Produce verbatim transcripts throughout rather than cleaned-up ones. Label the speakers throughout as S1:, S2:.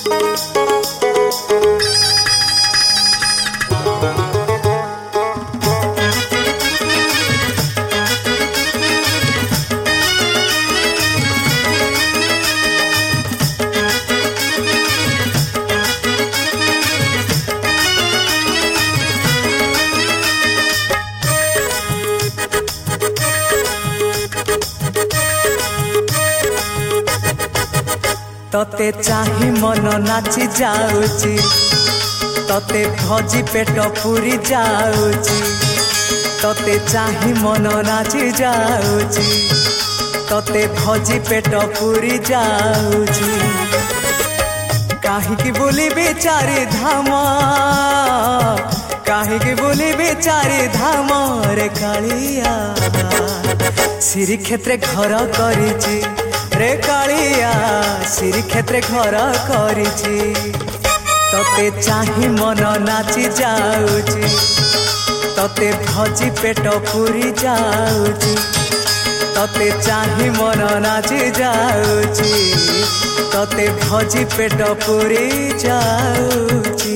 S1: तते चाही मन नाची जाऊची तते भजी पेट पूरी जाऊची तते चाही मन नाची जाऊची तते भजी पेट पूरी जाऊची काहीकि बोली बेचारी धाम काहीकि बोली बेचारी धाम रे कालिया श्री क्षेत्र घर करिची रे कालिया श्री क्षेत्र घर करिची तते चाही मन नाची जाऊची तते भजी पेट पूरी जाऊची तते चाही मन नाची जाऊची तते भजी पेट पूरी जाऊची।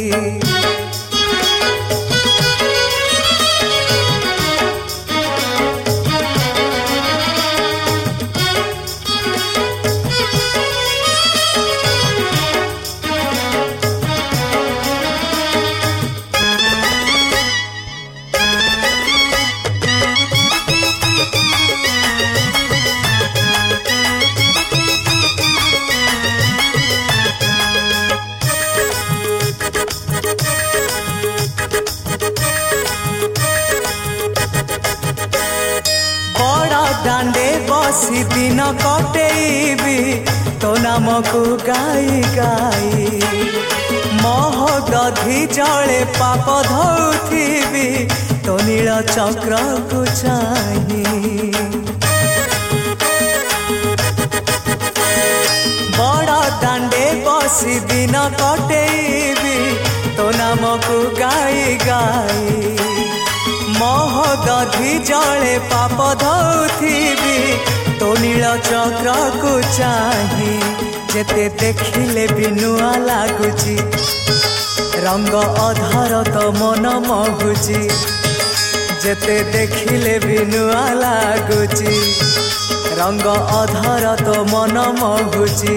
S1: दांडे बसी दिन कटेबी तो नाम को गाई गाई मोह दधी जले पाप धौथिबी तो नील चक्र को चाही बड़ा दांडे बसी दिन कटेबी तो नाम को गाई गाई मोह दधी जले पाप धौथिबी तो नील चक्र को चाही जेते देखिले भी नुआ लागुची रंग अधर तो मन मोहुची जेते देखिले भी नुआ लागुची रंग अधर तो मन मोहुची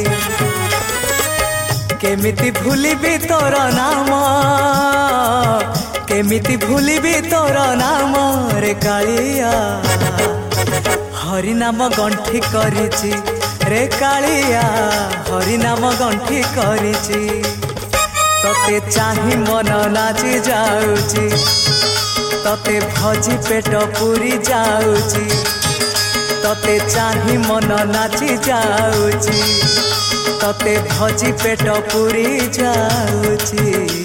S1: केमिति भूलिबी तोर नाम केमिति भूलिबी तोर नाम रे कालिया हरि नाम गंठी करिची रे कालिया हरि नाम गंठी करिची तते चाही मन नाची जाऊची तते भजी पेट पूरी जाऊची तते चाही मन नाची जाऊची तते भजी पेट पूरी जाऊची।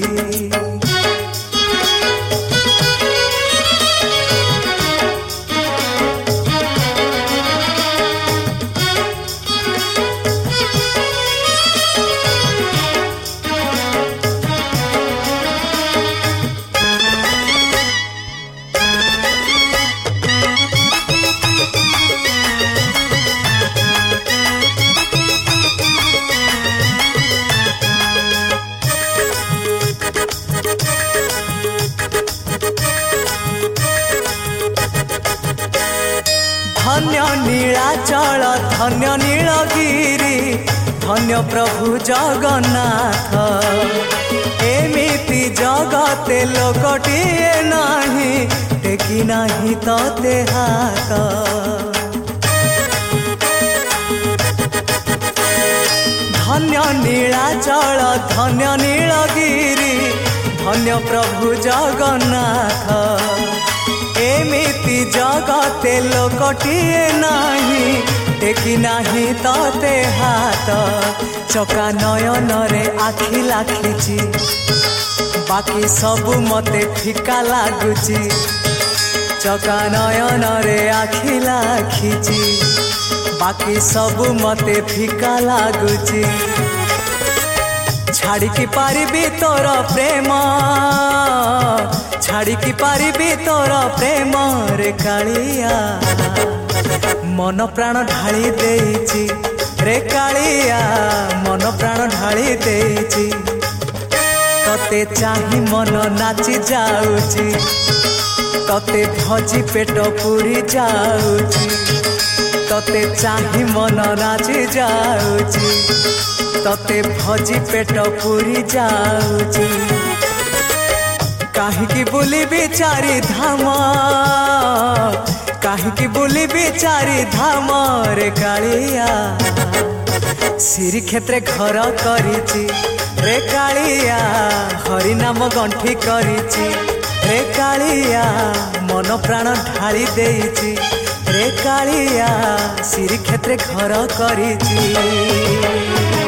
S1: धन्य नीलाचल धन्य नीलगिरी धन्य प्रभु जगन्नाथ एमिति जगते लोकटिए नाही टेकी नाही तते हाथ धन्य नीलाचल धन्य नीलगिरी धन्य प्रभु जगन्नाथ एमिति जगते लोकटिए नाही टेकी नाही तते हाथ चका नयन रे आखि लाखिची बाकी सबु मते फिका लागुची चका नयन रे आखि लाखिची बाकी सबु मते फिका लागुची छाड़ी की पारिबी तोर प्रेम छाड़ी की पारिबी तोर प्रेम रे कालिया मन प्राण ढाली देइची रे कालिया मन प्राण ढाली देची तते चाही मन नाची जाऊची तते भजी पेट पूरी जाऊची तते चाही मन नाची जाऊची तते भजी पेट पूरी जाऊची काहींकी बुली बिचारी धाम काहींकी बुली बिचारी धाम रे कालिया श्री क्षेत्रे घर करिची रे कालिया हरि नाम गंठी करिची रे कालिया मन प्राण ढाली देची रे कालिया श्री क्षेत्रे घर करिची।